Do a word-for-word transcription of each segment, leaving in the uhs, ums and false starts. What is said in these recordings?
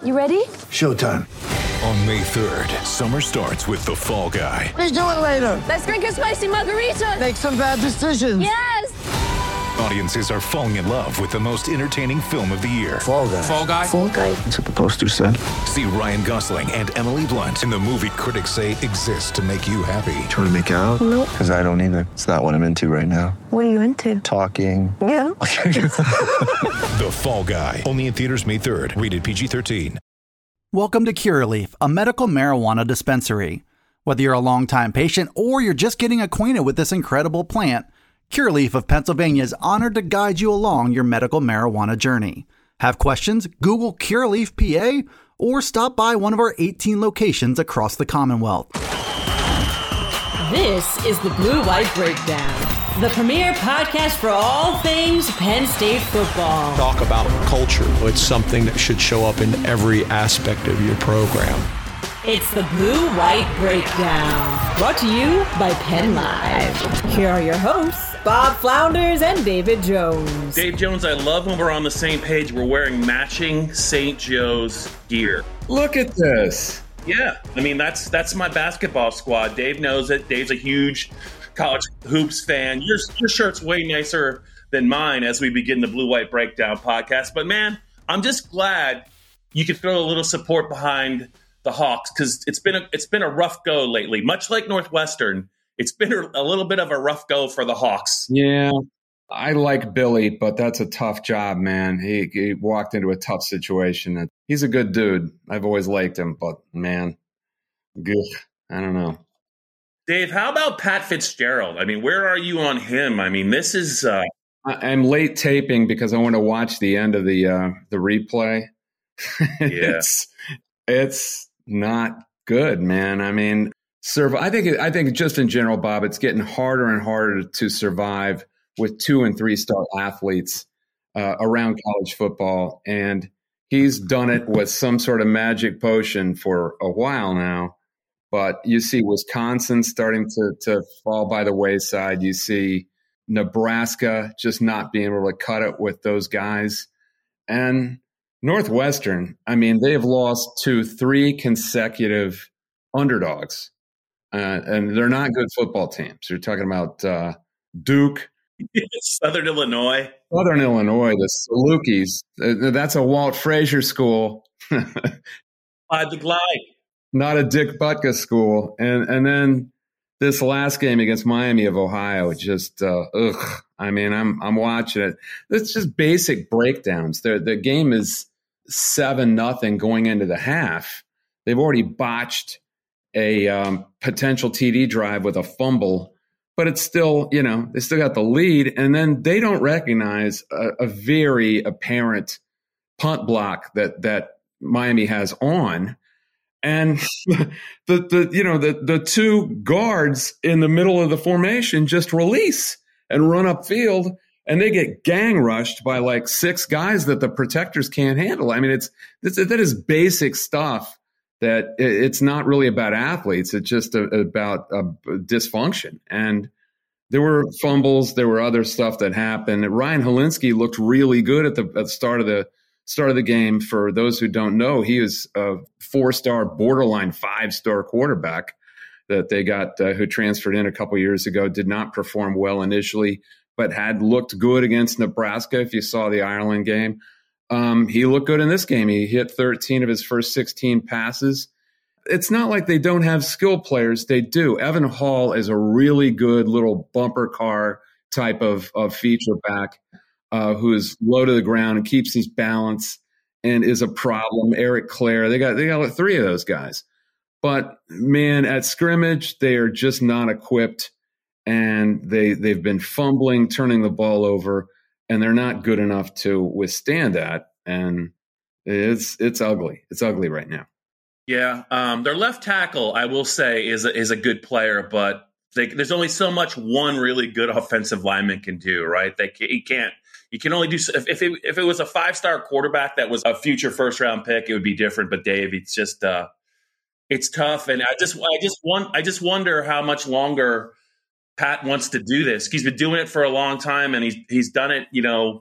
You ready? Showtime. On May third, summer starts with The Fall Guy. Let's do it later. Let's drink a spicy margarita. Make some bad decisions. Yes. Audiences are falling in love with the most entertaining film of the year. Fall Guy. Fall Guy. Fall Guy. That's what the poster said. See Ryan Gosling and Emily Blunt in the movie critics say exists to make you happy. Trying to make it out? Nope. Because I don't either. It's not what I'm into right now. What are you into? Talking. Yeah. The Fall Guy. Only in theaters May third. Rated P G thirteen. Welcome to Curaleaf, a medical marijuana dispensary. Whether you're a longtime patient or you're just getting acquainted with this incredible plant, Curaleaf of Pennsylvania is honored to guide you along your medical marijuana journey. Have questions? Google Curaleaf P A or stop by one of our eighteen locations across the Commonwealth. This is the Blue White Breakdown, the premier podcast for all things Penn State football. Talk about culture. It's something that should show up in every aspect of your program. It's the Blue White Breakdown, brought to you by Penn Live. Here are your hosts, Bob Flounders and David Jones. Dave Jones, I love when we're on the same page. We're wearing matching Saint Joe's gear. Look at this. Yeah, I mean, that's that's my basketball squad. Dave knows it. Dave's a huge college hoops fan. Your, your shirt's way nicer than mine as we begin the Blue White Breakdown podcast. But, man, I'm just glad you could throw a little support behind the Hawks, because it's been a it's been a rough go lately. Much like Northwestern, it's been a, a little bit of a rough go for the Hawks. Yeah, I like Billy, but that's a tough job, man. He, he walked into a tough situation. He's a good dude. I've always liked him, but man, good. I don't know. Dave, how about Pat Fitzgerald? I mean, where are you on him? I mean, this is. Uh... I'm late taping because I want to watch the end of the uh, the replay. Yeah, it's it's. Not good, man. I mean, survive. I think. I think just in general, Bob, it's getting harder and harder to survive with two and three star athletes uh, around college football, and he's done it with some sort of magic potion for a while now. But you see Wisconsin starting to to fall by the wayside. You see Nebraska just not being able to cut it with those guys, and Northwestern, I mean, they have lost to three consecutive underdogs, uh, and they're not good football teams. You're talking about uh, Duke. Southern Illinois. Southern Illinois, the Salukis. Uh, that's a Walt Frazier school. Glide the glide. Not a Dick Butkus school. And and then this last game against Miami of Ohio, just, uh, ugh. I mean, I'm I'm watching it. It's just basic breakdowns. The, the game is seven nothing going into the half. They've already botched a um, potential T D drive with a fumble, but it's still, you know, they still got the lead, and then they don't recognize a, a very apparent punt block that that Miami has on, and the the you know the the two guards in the middle of the formation just release and run upfield. And they get gang rushed by like six guys that the protectors can't handle. I mean, it's, it's that is basic stuff that it's not really about athletes. It's just a, about a dysfunction. And there were fumbles. There were other stuff that happened. Ryan Helinski looked really good at the, at the start of the start of the game. For those who don't know, he was a four-star, borderline five-star quarterback that they got uh, who transferred in a couple years ago. Did not perform well initially, but had looked good against Nebraska. If you saw the Ireland game, um, he looked good in this game. He hit thirteen of his first sixteen passes. It's not like they don't have skill players. They do. Evan Hall is a really good little bumper car type of, of feature back uh, who is low to the ground and keeps his balance and is a problem. Eric Clare, they got they got three of those guys. But, man, at scrimmage, they are just not equipped. And they, they've been fumbling, turning the ball over, and they're not good enough to withstand that. And it's it's ugly. It's ugly right now. Yeah, um, their left tackle, I will say, is a, is a good player, but they, there's only so much one really good offensive lineman can do, right? They he can't. You can only do if if it, if it was a five star quarterback that was a future first round pick, it would be different. But Dave, it's just uh, it's tough, and I just I just want I just wonder how much longer Pat wants to do this. He's been doing it for a long time, and he's he's done it, you know,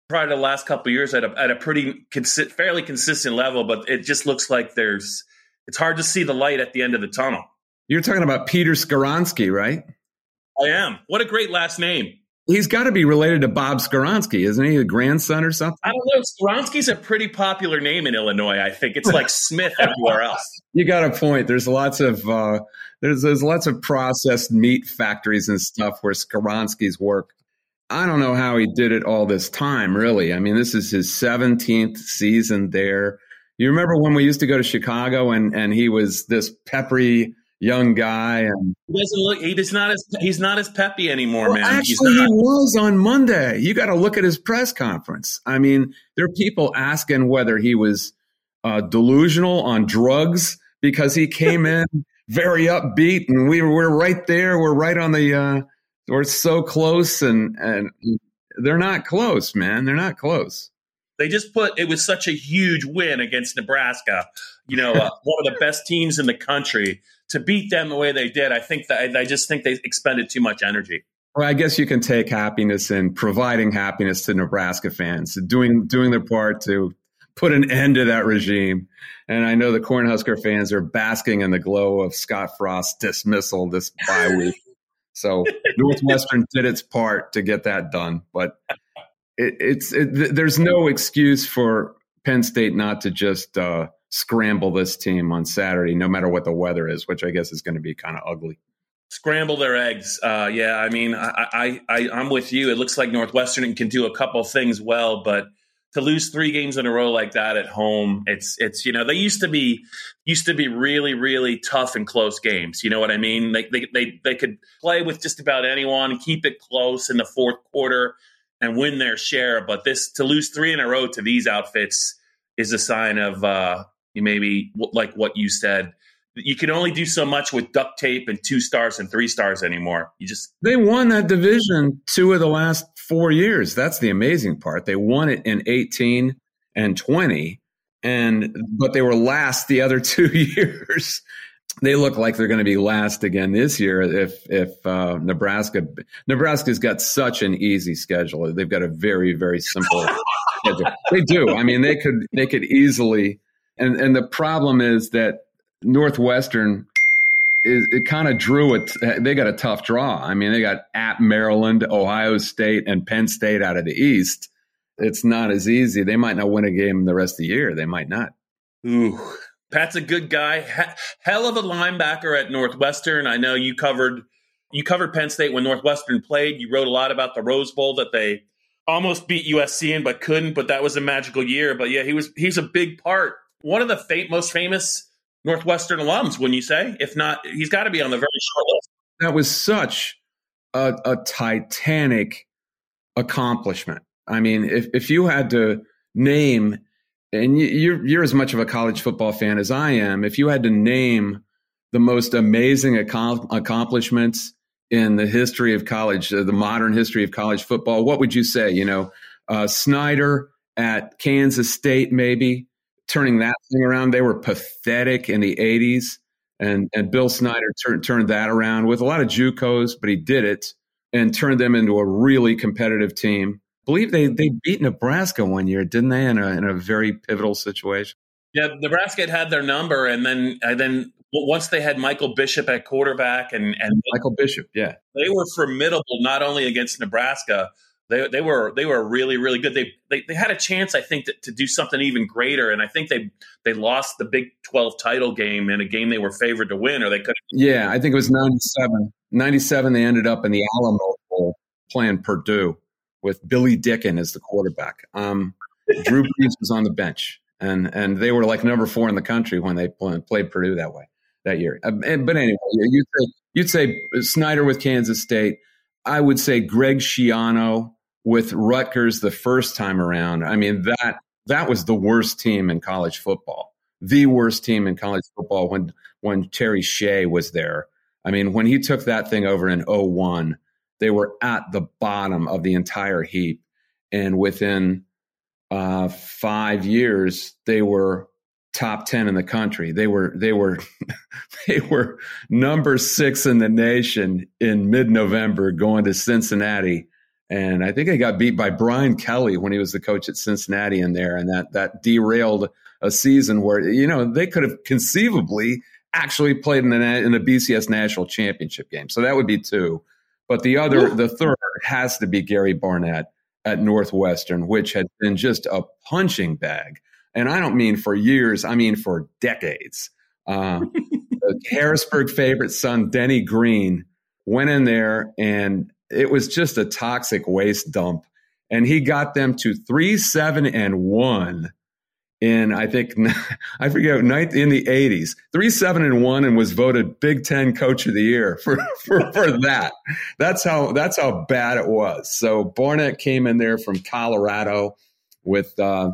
probably the last couple of years at a, at a pretty consi- fairly consistent level, but it just looks like there's it's hard to see the light at the end of the tunnel. You're talking about Peter Skoronski, right? I am. What a great last name. He's got to be related to Bob Skoronski, isn't he? A grandson or something? I don't know. Skoronski's a pretty popular name in Illinois. I think it's like Smith everywhere else. You got a point. There's lots of uh, there's there's lots of processed meat factories and stuff where Skoronski's work. I don't know how he did it all this time, really. I mean, this is his seventeenth season there. You remember when we used to go to Chicago and and he was this peppery young guy, and he doesn't look. He does not as he's not as peppy anymore, well, man. Actually, he was on Monday. You got to look at his press conference. I mean, there are people asking whether he was uh, delusional on drugs because he came in very upbeat, and we were we're right there. We're right on the. Uh, we're so close, and and they're not close, man. They're not close. They just put it was such a huge win against Nebraska. You know, uh, one of the best teams in the country. To beat them the way they did, I think that I just think they expended too much energy. Well, I guess you can take happiness in providing happiness to Nebraska fans, doing doing their part to put an end to that regime. And I know the Cornhusker fans are basking in the glow of Scott Frost's dismissal this bye week. So Northwestern did its part to get that done, but it, it's it, there's no excuse for Penn State not to just uh, scramble this team on Saturday, no matter what the weather is, which I guess is going to be kind of ugly. Scramble their eggs. Uh, yeah, I mean, I, I, I, I'm with you. It looks like Northwestern can do a couple of things well, but to lose three games in a row like that at home, it's it's you know they used to be used to be really really tough and close games. You know what I mean? They they they, they could play with just about anyone, keep it close in the fourth quarter, and win their share. But this to lose three in a row to these outfits is a sign of uh, maybe like what you said. You can only do so much with duct tape and two stars and three stars anymore. You just they won that division two of the last four years. That's the amazing part. They won it in eighteen and twenty, and but they were last the other two years. They look like they're going to be last again this year if if uh, Nebraska Nebraska's got such an easy schedule. They've got a very very simple schedule. They do. I mean, they could they could easily. And and the problem is that Northwestern is it kind of drew it. They got a tough draw. I mean, they got at Maryland, Ohio State, and Penn State out of the East. It's not as easy. They might not win a game the rest of the year. They might not. Ooh, Pat's a good guy. He- hell of a linebacker at Northwestern. I know you covered you covered Penn State when Northwestern played. You wrote a lot about the Rose Bowl that they almost beat U S C in, but couldn't. But that was a magical year. But yeah, he was he's a big part. One of the fa- most famous Northwestern alums, wouldn't you say? If not, he's got to be on the very short list. That was such a, a titanic accomplishment. I mean, if, if you had to name, and you're, you're as much of a college football fan as I am, if you had to name the most amazing ac- accomplishments in the history of college, uh, the modern history of college football, what would you say? You know, uh, Snyder at Kansas State, maybe. Turning that thing around. They were pathetic in the eighties, and and Bill Snyder tur- turned that around with a lot of JUCOs, but he did it and turned them into a really competitive team. I believe they they beat Nebraska one year, didn't they? In a in a very pivotal situation. Yeah, Nebraska had had their number, and then and then once they had Michael Bishop at quarterback, and and Michael Bishop, yeah, they were formidable not only against Nebraska. They they were they were really really good. They they, they had a chance, I think, to, to do something even greater. And I think they they lost the Big twelve title game in a game they were favored to win, or they could. Yeah, I think it was ninety-seven. ninety-seven, they ended up in the Alamo Bowl playing Purdue with Billy Dicken as the quarterback. Um, Drew Brees was on the bench, and and they were like number four in the country when they play, played Purdue that way that year. Uh, but anyway, you'd say, you'd say Snyder with Kansas State. I would say Greg Schiano with Rutgers the first time around. I mean, that that was the worst team in college football, the worst team in college football when when Terry Shea was there. I mean, when he took that thing over in oh one, they were at the bottom of the entire heap. And within uh, five years, they were top ten in the country. They were they were they were number six in the nation in mid-November, going to Cincinnati And I think they got beat by Brian Kelly when he was the coach at Cincinnati in there. And that, that derailed a season where, you know, they could have conceivably actually played in the, in the B C S national championship game. So that would be two. But the other, the third has to be Gary Barnett at Northwestern, which had been just a punching bag. And I don't mean for years, I mean for decades. Uh, the Harrisburg favorite son, Denny Green, went in there and it was just a toxic waste dump. And he got them to three, seven, and one in, I think, I forget, ninth in the eighties. Three, seven, and one, and was voted Big Ten Coach of the Year for, for, for that. That's how that's how bad it was. So Barnett came in there from Colorado with uh,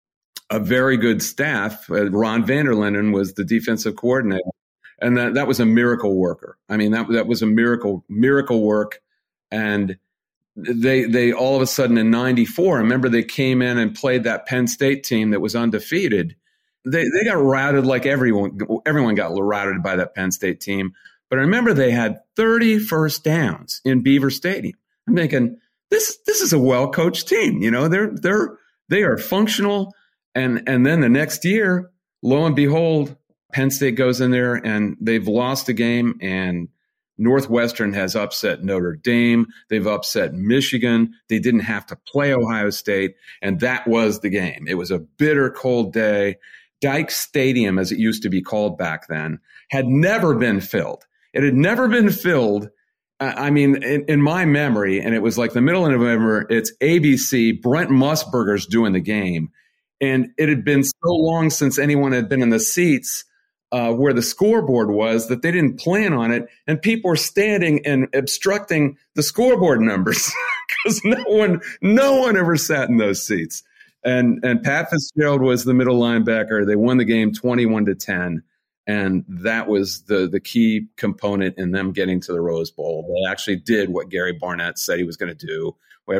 a very good staff. Uh, Ron Vanderlinden was the defensive coordinator. And that, that was a miracle worker. I mean, that that was a miracle, miracle work. And they they all of a sudden in ninety-four, remember they came in and played that Penn State team that was undefeated. They they got routed like everyone everyone got routed by that Penn State team. But I remember they had thirty first downs in Beaver Stadium. I'm thinking this this is a well coached team. You know, they're they're they are functional. And and then the next year, lo and behold, Penn State goes in there and they've lost a game, and Northwestern has upset Notre Dame. They've upset Michigan. They didn't have to play Ohio State, and that was the game. It was a bitter, cold day. Dyke Stadium, as it used to be called back then, had never been filled. It had never been filled. Uh, I mean, in, in my memory, and it was like the middle of November, it's A B C, Brent Musburger's doing the game, and it had been so long since anyone had been in the seats Uh, where the scoreboard was that they didn't plan on it, and people were standing and obstructing the scoreboard numbers because no one, no one ever sat in those seats. And and Pat Fitzgerald was the middle linebacker. They won the game twenty-one to ten, and that was the the key component in them getting to the Rose Bowl. They actually did what Gary Barnett said he was going to do,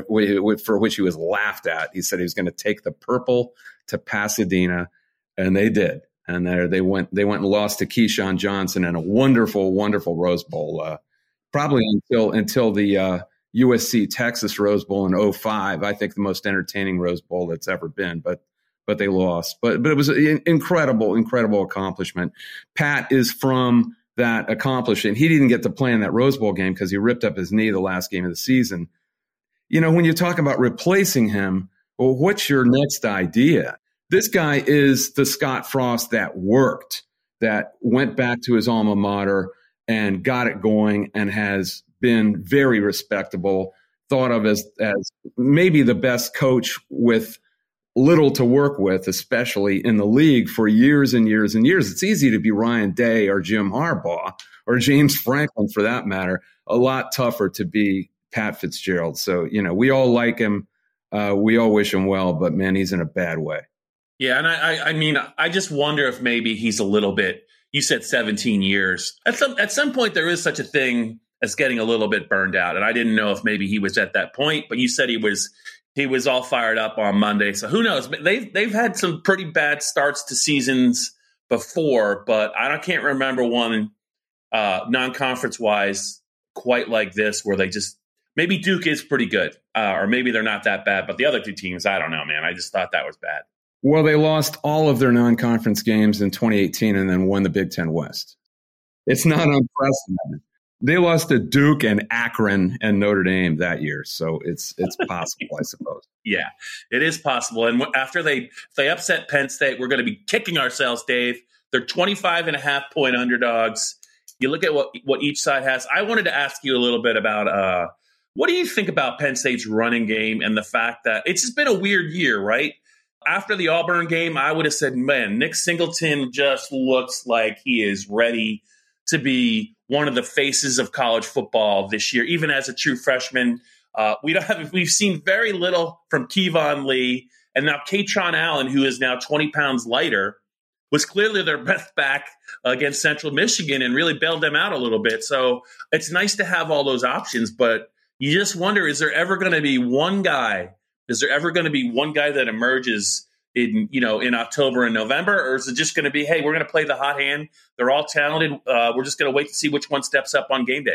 for which he was laughed at. He said he was going to take the purple to Pasadena, and they did. And there they went. They went and lost to Keyshawn Johnson in a wonderful, wonderful Rose Bowl. Uh, probably until until the uh, U S C Texas Rose Bowl in oh five. I think the most entertaining Rose Bowl that's ever been. But but they lost. But but it was an incredible, incredible accomplishment. Pat is from that accomplishment. He didn't get to play in that Rose Bowl game because he ripped up his knee the last game of the season. You know, when you talk about replacing him, well, what's your next idea? This guy is the Scott Frost that worked, that went back to his alma mater and got it going and has been very respectable, thought of as, as maybe the best coach with little to work with, especially in the league for years and years and years. It's easy to be Ryan Day or Jim Harbaugh or James Franklin for that matter. A lot tougher to be Pat Fitzgerald. So, you know, we all like him. Uh, we all wish him well, but man, he's in a bad way. Yeah, and I, I mean, I just wonder if maybe he's a little bit. You said seventeen years. At some at some point, there is such a thing as getting a little bit burned out, and I didn't know if maybe he was at that point. But you said he was he was all fired up on Monday, so who knows? They've they've had some pretty bad starts to seasons before, but I can't remember one uh, non-conference wise quite like this, where they just maybe Duke is pretty good, uh, or maybe they're not that bad, but the other two teams, I don't know, man. I just thought that was bad. Well, they lost all of their non-conference games in twenty eighteen and then won the Big Ten West. It's not unprecedented. They lost to Duke and Akron and Notre Dame that year, so it's it's possible, I suppose. Yeah, it is possible. And after they if they upset Penn State, we're going to be kicking ourselves, Dave. They're twenty-five and a half point underdogs. You look at what what each side has. I wanted to ask you a little bit about uh, what do you think about Penn State's running game and the fact that it's just been a weird year, right? After the Auburn game, I would have said, man, Nick Singleton just looks like he is ready to be one of the faces of college football this year, even as a true freshman. Uh, we don't have, we've seen very little from Kevon Lee, and now Katron Allen, who is now twenty pounds lighter, was clearly their best back against Central Michigan and really bailed them out a little bit. So it's nice to have all those options, but you just wonder, is there ever going to be one guy Is there ever going to be one guy that emerges in, you know, in October and November, or is it just going to be, hey, we're going to play the hot hand? They're all talented. Uh, we're just going to wait to see which one steps up on game day.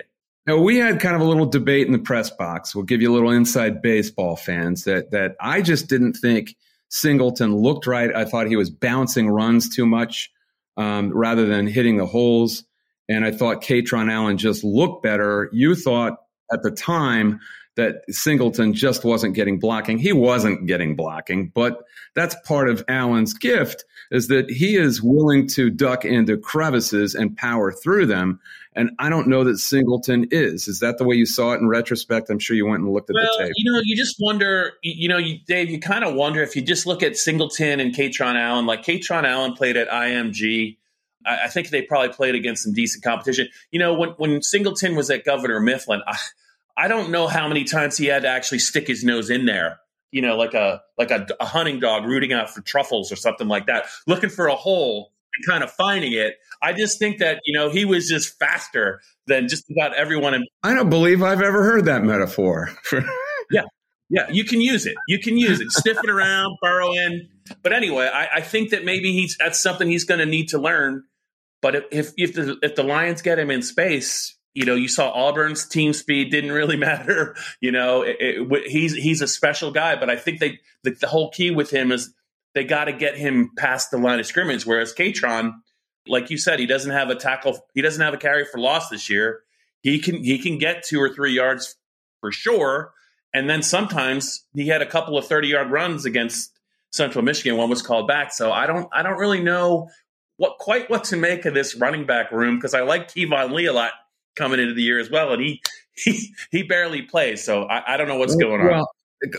Now, we had kind of a little debate in the press box. We'll give you a little inside baseball, fans, that that I just didn't think Singleton looked right. I thought he was bouncing runs too much um, rather than hitting the holes. And I thought Kaytron Allen just looked better. You thought at the time that Singleton just wasn't getting blocking. He wasn't getting blocking, but that's part of Allen's gift, is that he is willing to duck into crevices and power through them. And I don't know that Singleton is. Is that the way you saw it in retrospect? I'm sure you went and looked at well, the tape. You know, you just wonder, you know, you, Dave, you kind of wonder if you just look at Singleton and Kaytron Allen. Like Kaytron Allen played at I M G. I, I think they probably played against some decent competition. You know, when, when Singleton was at Governor Mifflin, I, I don't know how many times he had to actually stick his nose in there, you know, like a like a, a hunting dog rooting out for truffles or something like that, looking for a hole and kind of finding it. I just think that, you know, he was just faster than just about everyone. In- I don't believe I've ever heard that metaphor. yeah, yeah, you can use it. You can use it. Sniffing around, burrowing. But anyway, I, I think that maybe he's that's something he's going to need to learn. But if if the, if the Lions get him in space, you know, you saw Auburn's team speed didn't really matter. You know, it, it, he's he's a special guy, but I think they the, the whole key with him is they got to get him past the line of scrimmage. Whereas Kaytron, like you said, he doesn't have a tackle, he doesn't have a carry for loss this year. He can he can get two or three yards for sure, and then sometimes he had a couple of thirty yard runs against Central Michigan. One was called back, so I don't I don't really know what quite what to make of this running back room, because I like Kevon Lee a lot coming into the year as well, and he he he barely plays, so I, I don't know what's going on. Well,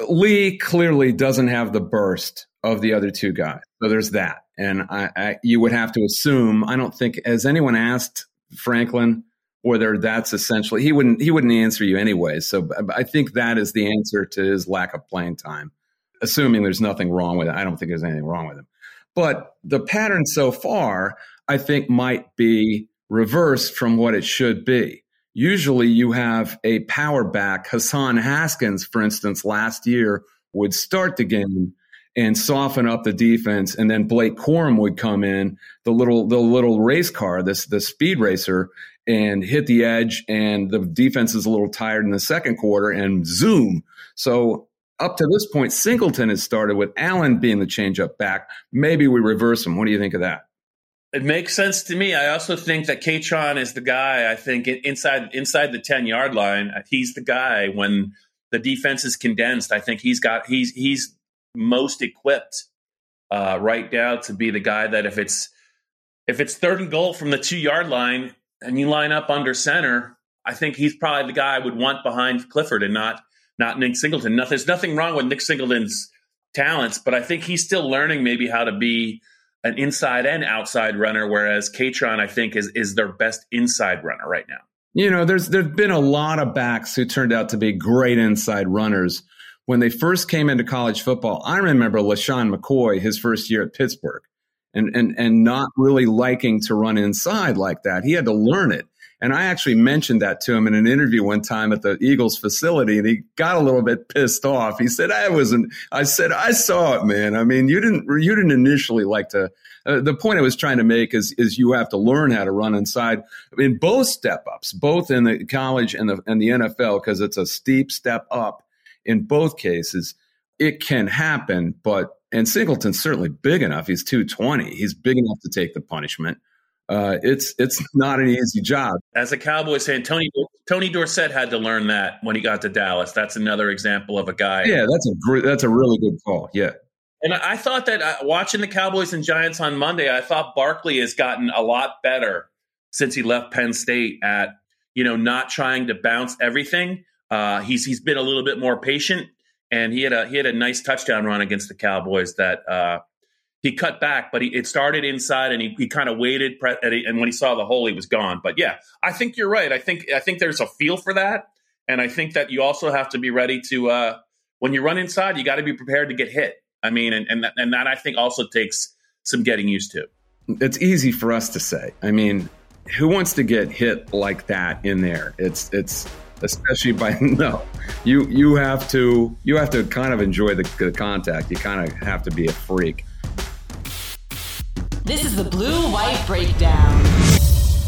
Lee clearly doesn't have the burst of the other two guys, so there's that. And I, I you would have to assume. I don't think has anyone asked Franklin whether that's essentially he wouldn't he wouldn't answer you anyway. So I think that is the answer to his lack of playing time. Assuming there's nothing wrong with it, I don't think there's anything wrong with him. But the pattern so far, I think, might be reversed from what it should be. Usually you have a power back. Hassan Haskins, for instance, last year would start the game and soften up the defense, and then Blake Corum would come in, the little the little race car, this the speed racer, and hit the edge, and the defense is a little tired in the second quarter, and zoom. So up to this point, Singleton has started with Allen being the changeup back. Maybe we reverse him. What do you think of that? It makes sense to me. I also think that Kaytron is the guy. I think inside inside the ten yard line, he's the guy when the defense is condensed. I think he's got he's he's most equipped uh, right now to be the guy that if it's if it's third and goal from the two yard line and you line up under center, I think he's probably the guy I would want behind Clifford and not not Nick Singleton. No, there's nothing wrong with Nick Singleton's talents, but I think he's still learning maybe how to be an inside and outside runner, whereas Kaytron, I think, is is their best inside runner right now. You know, there's there've been a lot of backs who turned out to be great inside runners when they first came into college football. I remember LaShawn McCoy, his first year at Pittsburgh, and and and not really liking to run inside like that. He had to learn it. And I actually mentioned that to him in an interview one time at the Eagles facility, and he got a little bit pissed off. He said, I wasn't, I said, I saw it, man. I mean, you didn't, you didn't initially like to, uh, the point I was trying to make is, is you have to learn how to run inside in both step ups, both in the college and the, and the N F L, because it's a steep step up in both cases. It can happen, but, and Singleton's certainly big enough. He's two twenty. He's big enough to take the punishment. Uh, it's it's not an easy job. As a Cowboys fan, Tony Tony Dorsett had to learn that when he got to Dallas. That's another example of a guy. Yeah, that's a gr- that's a really good call. Yeah, and I, I thought that uh, watching the Cowboys and Giants on Monday, I thought Barkley has gotten a lot better since he left Penn State at you know not trying to bounce everything. Uh, he's he's been a little bit more patient, and he had a he had a nice touchdown run against the Cowboys that. Uh, He cut back, but he, it started inside, and he, he kind of waited. Pre- and when he saw the hole, he was gone. But yeah, I think you're right. I think I think there's a feel for that, and I think that you also have to be ready to uh, when you run inside, you got to be prepared to get hit. I mean, and and that, and that I think also takes some getting used to. It's easy for us to say. I mean, who wants to get hit like that in there? It's it's especially by no. You you have to you have to kind of enjoy the, the contact. You kind of have to be a freak. This is the Blue White Breakdown.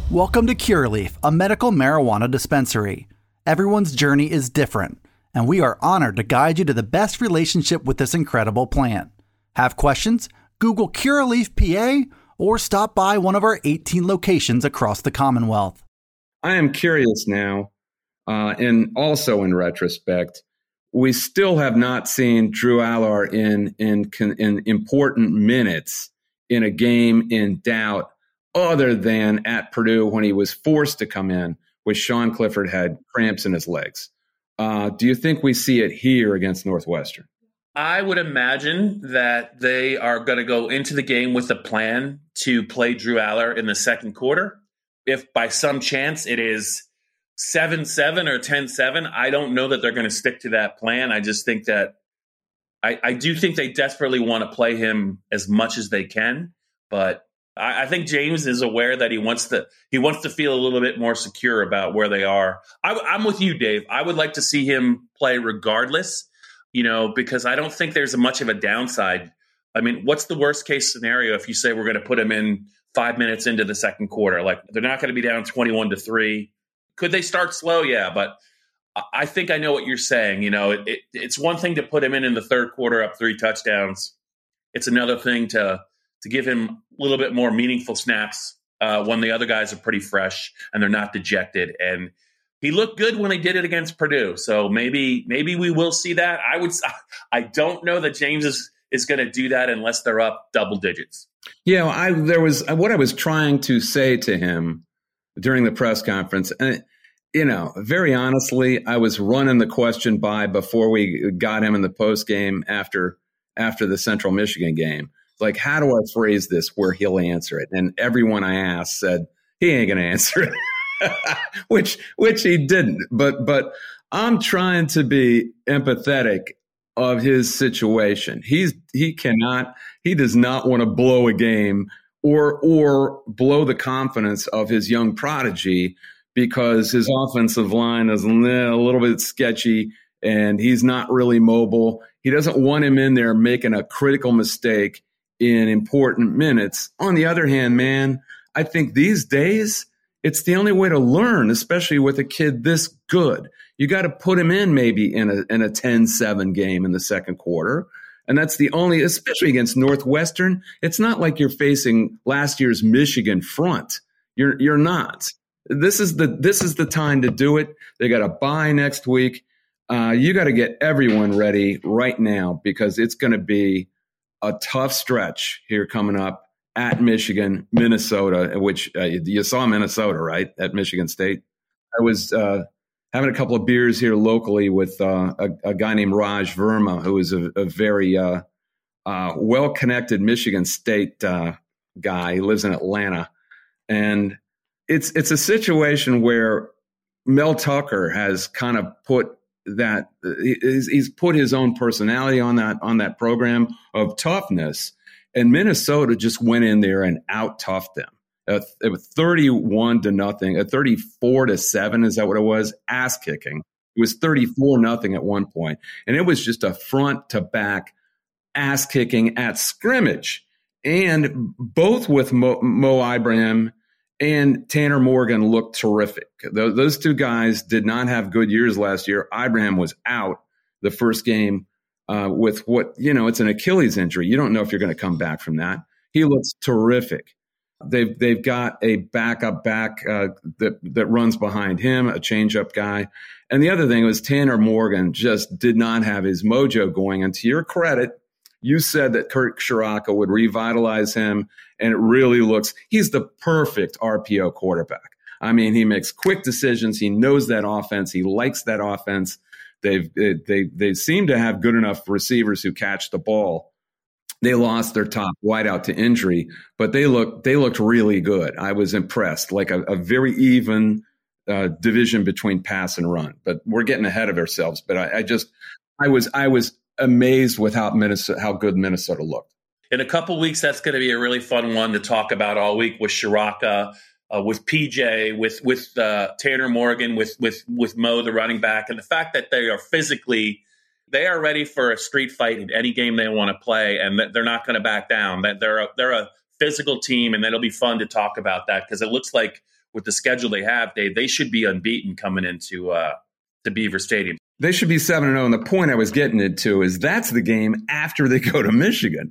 Welcome to Curaleaf, a medical marijuana dispensary. Everyone's journey is different, and we are honored to guide you to the best relationship with this incredible plant. Have questions? Google Curaleaf P A or stop by one of our eighteen locations across the Commonwealth. I am curious now, uh, and also in retrospect, we still have not seen Drew Allar in, in, in important minutes in a game in doubt, other than at Purdue when he was forced to come in with Sean Clifford had cramps in his legs. Uh, do you think we see it here against Northwestern? I would imagine that they are going to go into the game with a plan to play Drew Allar in the second quarter. If by some chance it is seven seven or ten seven, I don't know that they're going to stick to that plan. I just think that I, I do think they desperately want to play him as much as they can, but I, I think James is aware that he wants to he wants to feel a little bit more secure about where they are. I, I'm with you, Dave. I would like to see him play regardless, you know, because I don't think there's much of a downside. I mean, what's the worst case scenario if you say we're going to put him in five minutes into the second quarter? Like, they're not going to be down twenty-one to three. Could they start slow? Yeah, but I think I know what you're saying. You know, it, it, it's one thing to put him in in the third quarter up three touchdowns. It's another thing to to give him a little bit more meaningful snaps uh, when the other guys are pretty fresh and they're not dejected. And he looked good when he did it against Purdue. So maybe maybe we will see that. I would. I don't know that James is is going to do that unless they're up double digits. Yeah, I there was what I was trying to say to him during the press conference, and you know, very honestly, I was running the question by before we got him in the post game after after the Central Michigan game. Like, how do I phrase this where he'll answer it? And everyone I asked said he ain't going to answer it, which which he didn't. But but I'm trying to be empathetic of his situation. He's he cannot he does not want to blow a game or or blow the confidence of his young prodigy because his offensive line is a little bit sketchy and he's not really mobile. He doesn't want him in there making a critical mistake in important minutes. On the other hand, man, I think these days it's the only way to learn, especially with a kid this good. You got to put him in maybe in a in a ten seven game in the second quarter. And that's the only, especially against Northwestern, it's not like you're facing last year's Michigan front. You're you're not. This is the this is the time to do it. They got a bye next week. Uh, you got to get everyone ready right now because it's going to be a tough stretch here coming up at Michigan, Minnesota, which uh, you, you saw Minnesota, right, at Michigan State. I was uh, having a couple of beers here locally with uh, a, a guy named Raj Verma, who is a, a very uh, uh, well-connected Michigan State uh, guy. He lives in Atlanta. And it's it's a situation where Mel Tucker has kind of put that he's, he's put his own personality on that on that program of toughness, and Minnesota just went in there and out toughed them. Uh, it was thirty-one to nothing, uh, thirty-four to seven. Is that what it was? Ass kicking. It was thirty-four nothing at one point, and it was just a front to back ass kicking at scrimmage, and both with Mo, Mo Ibrahim and Tanner Morgan looked terrific. Those two guys did not have good years last year. Ibrahim was out the first game uh, with what, you know, it's an Achilles injury. You don't know if you're going to come back from that. He looks terrific. They've they've got a backup back uh, that that runs behind him, a changeup guy. And the other thing was Tanner Morgan just did not have his mojo going. And to your credit, you said that Kirk Ciarrocca would revitalize him, and it really looks – he's the perfect R P O quarterback. I mean, he makes quick decisions. He knows that offense. He likes that offense. They've, they they seem to have good enough receivers who catch the ball. They lost their top wideout to injury, but they look they looked really good. I was impressed, like a, a very even uh, division between pass and run. But we're getting ahead of ourselves. But I, I just – I was I was – amazed with how Minnesota, how good Minnesota looked. In a couple weeks, that's going to be a really fun one to talk about all week with Ciarrocca, uh, with P J, with with uh, Tanner Morgan, with with with Mo, the running back, and the fact that they are physically, they are ready for a street fight in any game they want to play, and that they're not going to back down. That they're a, they're a physical team, and it'll be fun to talk about that because it looks like with the schedule they have, they they should be unbeaten coming into uh, to Beaver Stadium. They should be seven and oh. And the point I was getting into is that's the game after they go to Michigan.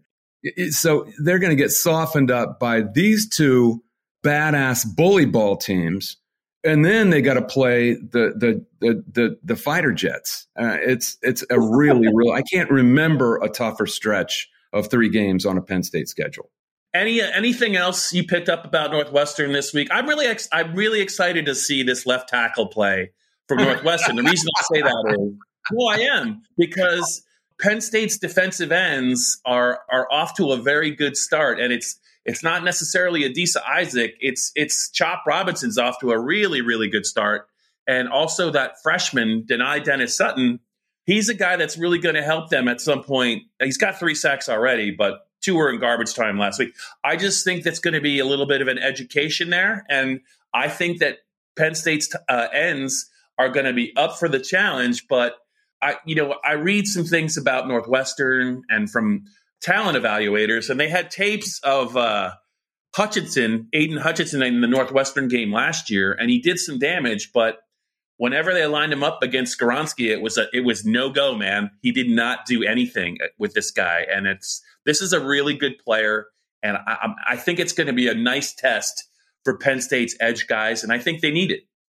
So they're going to get softened up by these two badass bully ball teams. And then they got to play the the the the, the fighter jets. Uh, it's it's a really real. I can't remember a tougher stretch of three games on a Penn State schedule. Any anything else you picked up about Northwestern this week? I'm really ex- I'm really excited to see this left tackle play from Northwestern. The reason I say that is, well, I am because Penn State's defensive ends are are off to a very good start, and it's. It's not necessarily Adisa Isaac. It's it's Chop Robinson's off to a really, really good start. And also that freshman, Denai Dennis Sutton, he's a guy that's really going to help them at some point. He's got three sacks already, but two were in garbage time last week. I just think that's going to be a little bit of an education there. And I think that Penn State's uh, ends are going to be up for the challenge. But, I, you know, I read some things about Northwestern and from – talent evaluators, and they had tapes of uh, Hutchinson, Aiden Hutchinson in the Northwestern game last year, and he did some damage, but whenever they lined him up against Skoronski, it was a, it was no-go, man. He did not do anything with this guy, and it's this is a really good player, and I, I think it's going to be a nice test for Penn State's edge guys, and I think they need it.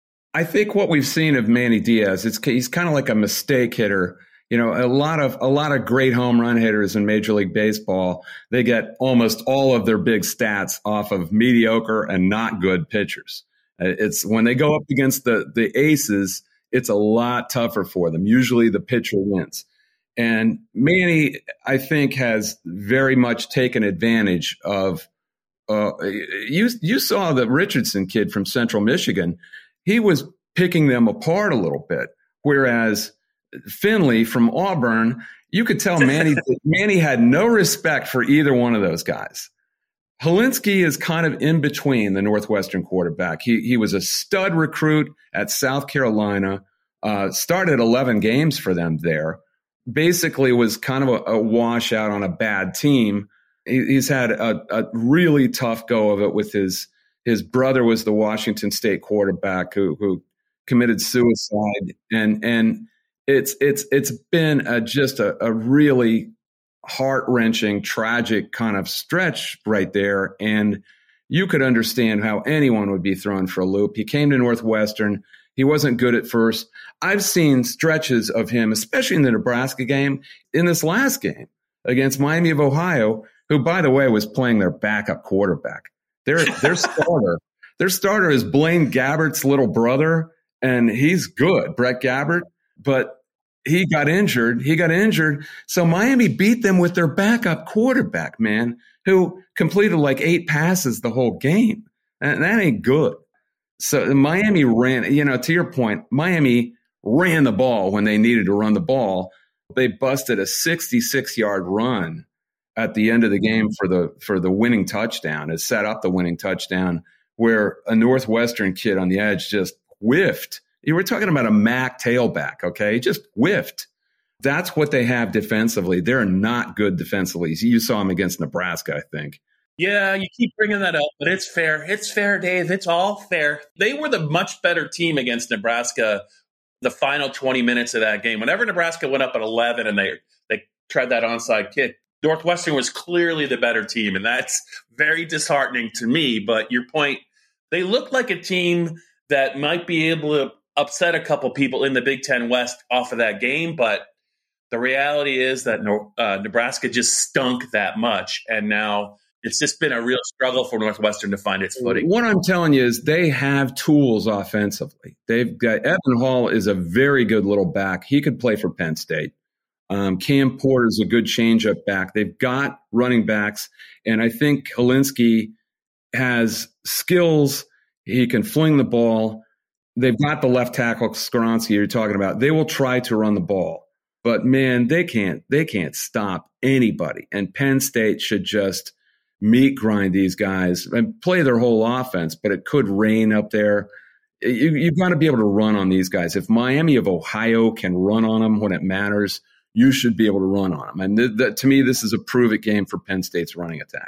I think what we've seen of Manny Diaz, it's he's kind of like a mistake hitter. You know, a lot of a lot of great home run hitters in Major League Baseball, they get almost all of their big stats off of mediocre and not good pitchers. It's when they go up against the the aces, it's a lot tougher for them. Usually the pitcher wins. And Manny, I think, has very much taken advantage of uh, you you saw the Richardson kid from Central Michigan. He was picking them apart a little bit, whereas Finley from Auburn, you could tell Manny Manny had no respect for either one of those guys. Helinski is kind of in between the Northwestern quarterback. He he was a stud recruit at South Carolina, uh, started eleven games for them there. Basically was kind of a, a washout on a bad team. He, he's had a, a really tough go of it with his his brother was the Washington State quarterback who who committed suicide, and and It's it's it's been a, just a, a really heart-wrenching, tragic kind of stretch right there. And you could understand how anyone would be thrown for a loop. He came to Northwestern. He wasn't good at first. I've seen stretches of him, especially in the Nebraska game, in this last game against Miami of Ohio, who, by the way, was playing their backup quarterback. Their their starter, their starter is Blaine Gabbert's little brother, and he's good, Brett Gabbert. But he got injured. He got injured. So Miami beat them with their backup quarterback, man, who completed like eight passes the whole game. And that ain't good. So Miami ran, you know, to your point, Miami ran the ball when they needed to run the ball. They busted a sixty-six yard run at the end of the game for the for the winning touchdown. It set up the winning touchdown where a Northwestern kid on the edge just whiffed. You were talking about a M A C tailback, okay? Just whiffed. That's what they have defensively. They're not good defensively. You saw them against Nebraska, I think. Yeah, you keep bringing that up, but it's fair. It's fair, Dave. It's all fair. They were the much better team against Nebraska the final twenty minutes of that game. Whenever Nebraska went up at eleven and they they tried that onside kick, Northwestern was clearly the better team, and that's very disheartening to me. But your point, they looked like a team that might be able to upset a couple people in the Big Ten West off of that game, but the reality is that uh, Nebraska just stunk that much, and now it's just been a real struggle for Northwestern to find its footing. What I'm telling you is they have tools offensively. They've got Evan Hall is a very good little back. He could play for Penn State. Um, Cam Porter's a good changeup back. They've got running backs, and I think Helinski has skills. He can fling the ball. They've got the left tackle, Skoronski, you're talking about. They will try to run the ball. But, man, they can't they can't stop anybody. And Penn State should just meat grind these guys and play their whole offense, but it could rain up there. You, you've got to be able to run on these guys. If Miami of Ohio can run on them when it matters, you should be able to run on them. And th- th- to me, this is a prove-it game for Penn State's running attack.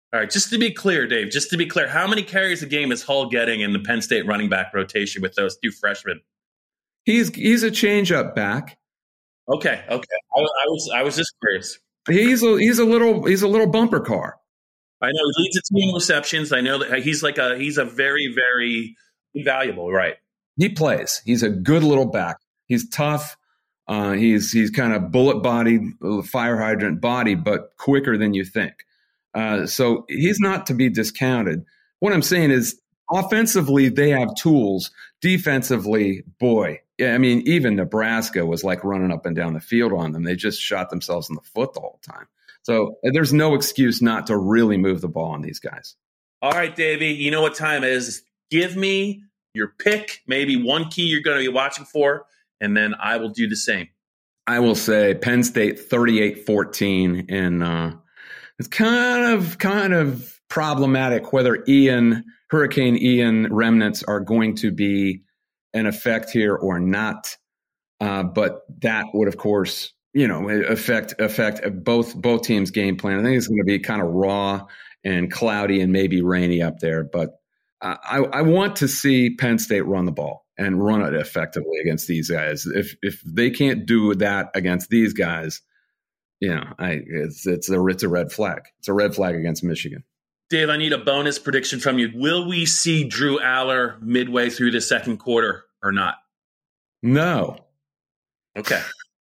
All right, just to be clear, Dave, just to be clear, how many carries a game is Hull getting in the Penn State running back rotation with those two freshmen? He's he's a change-up back. Okay, okay. I, I was I was just curious. He's a he's a little he's a little bumper car. I know he leads the team in receptions. I know that he's like a he's a very very valuable, right? He plays. He's a good little back. He's tough. Uh, he's he's kind of bullet bodied, fire hydrant body, but quicker than you think. Uh, so he's not to be discounted. What I'm saying is, offensively they have tools. Defensively, boy, yeah, I mean, even Nebraska was like running up and down the field on them. They just shot themselves in the foot the whole time. So there's no excuse not to really move the ball on these guys. All right, Davey, you know what time it is. Give me your pick, maybe one key you're going to be watching for, and then I will do the same. I will say Penn State thirty-eight fourteen, and uh, it's kind of kind of problematic whether Ian, Hurricane Ian remnants are going to be an effect here or not. Uh, but that would, of course, you know, affect affect both both teams' game plan. I think it's going to be kind of raw and cloudy and maybe rainy up there. But uh, I, I want to see Penn State run the ball and run it effectively against these guys. If if they can't do that against these guys, you know, I it's it's a it's a red flag. It's a red flag against Michigan. Dave, I need a bonus prediction from you. Will we see Drew Aller midway through the second quarter or not? No. Okay.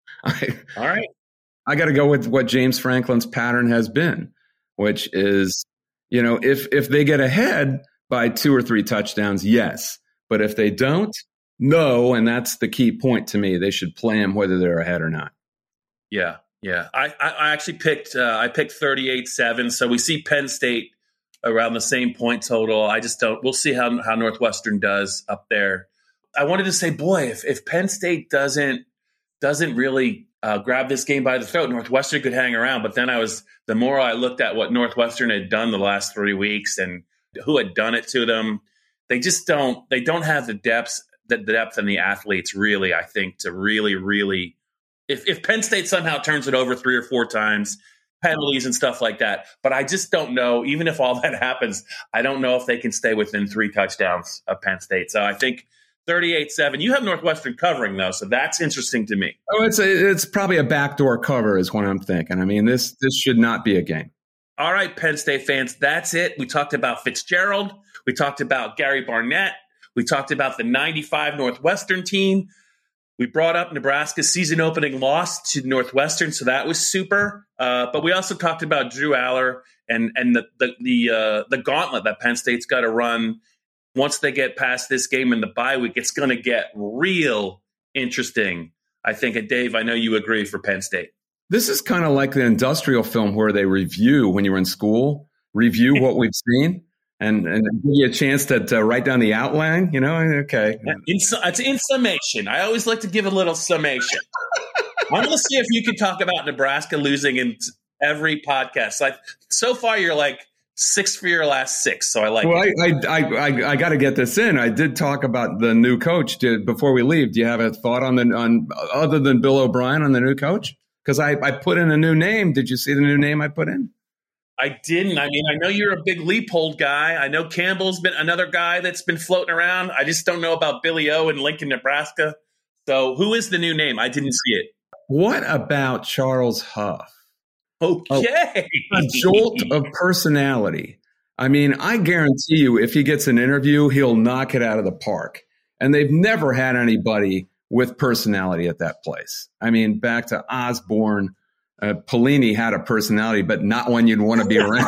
I, All right. I got to go with what James Franklin's pattern has been, which is, you know, if if they get ahead by two or three touchdowns, yes. But if they don't, no. And that's the key point to me. They should play them whether they're ahead or not. Yeah, yeah. I, I, I actually picked uh, I picked thirty-eight seven. So we see Penn State around the same point total. I just don't. We'll see how how Northwestern does up there. I wanted to say, boy, if if Penn State doesn't doesn't really uh, grab this game by the throat, Northwestern could hang around. But then I was the more I looked at what Northwestern had done the last three weeks and who had done it to them, they just don't. They don't have the depth, the depth and the athletes really. I think to really, really, if if Penn State somehow turns it over three or four times, penalties and stuff like that. But I just don't know. Even if all that happens, I don't know if they can stay within three touchdowns of Penn State. So I think thirty-eight seven. You have Northwestern covering, though, so that's interesting to me. Oh, it's a, it's probably a backdoor cover is what I'm thinking. I mean, this this should not be a game. All right, Penn State fans, that's it. We talked about Fitzgerald. We talked about Gary Barnett. We talked about the ninety-five Northwestern team. We brought up Nebraska's season opening loss to Northwestern, so that was super. Uh, but we also talked about Drew Aller and and the the the, uh, the gauntlet that Penn State's got to run. Once they get past this game in the bye week, it's going to get real interesting, I think. And Dave, I know you agree for Penn State. This is kind of like the industrial film where they review when you were in school, review what we've seen, and, and give you a chance to, to write down the outline. You know, okay. In, it's in summation. I always like to give a little summation. I'm going to see if you can talk about Nebraska losing in every podcast. Like so far, you're like six for your last six, so I like well, it. Well, I I, I, I got to get this in. I did talk about the new coach. Did, before we leave, do you have a thought on the on other than Bill O'Brien on the new coach? Because I, I put in a new name. Did you see the new name I put in? I didn't. I mean, I know you're a big Leopold guy. I know Campbell's been another guy that's been floating around. I just don't know about Billy O in Lincoln, Nebraska. So who is the new name? I didn't see it. What about Charles Huff? Okay. A, a jolt of personality. I mean, I guarantee you if he gets an interview, he'll knock it out of the park. And they've never had anybody with personality at that place. I mean, back to Osborne, uh, Pelini had a personality, but not one you'd want to be around.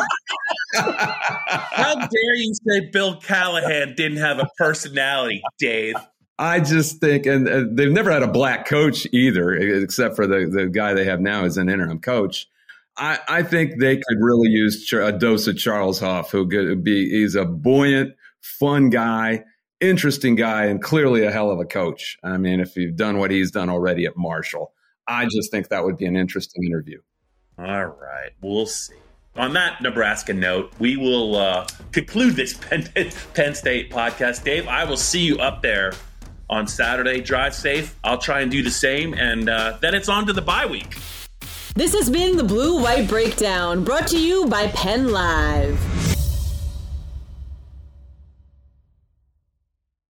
How dare you say Bill Callahan didn't have a personality, Dave? I just think, and uh, they've never had a black coach either, except for the, the guy they have now as an interim coach. I, I think they could really use a dose of Charles Huff, who could be, he's a buoyant, fun guy, interesting guy, and clearly a hell of a coach. I mean, if you've done what he's done already at Marshall, I just think that would be an interesting interview. All right. We'll see. On that Nebraska note, we will uh, conclude this Penn, Penn State podcast. Dave, I will see you up there on Saturday. Drive safe. I'll try and do the same. And uh, then it's on to the bye week. This has been the Blue White Breakdown, brought to you by Penn Live.